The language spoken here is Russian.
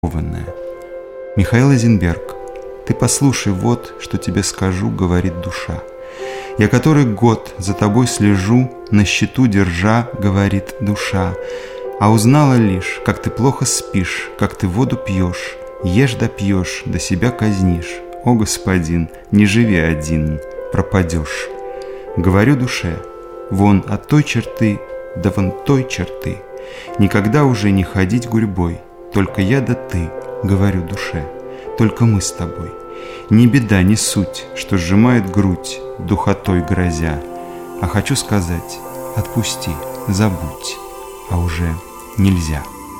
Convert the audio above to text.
Михаил Эйзенберг. Ты послушай, вот, что тебе скажу, говорит душа. Я который год за тобой слежу, на счету держа, говорит душа. А узнала лишь, как ты плохо спишь, как ты воду пьешь, ешь да пьешь, да себя казнишь. О, господин, не живи один, пропадешь. Говорю душе, вон от той черты до вон той черты, никогда уже не ходить гурьбой, только я да ты, говорю душе, только мы с тобой. Не беда, не суть, что сжимает грудь, духотой грозя, а хочу сказать, отпусти, забудь, а уже нельзя.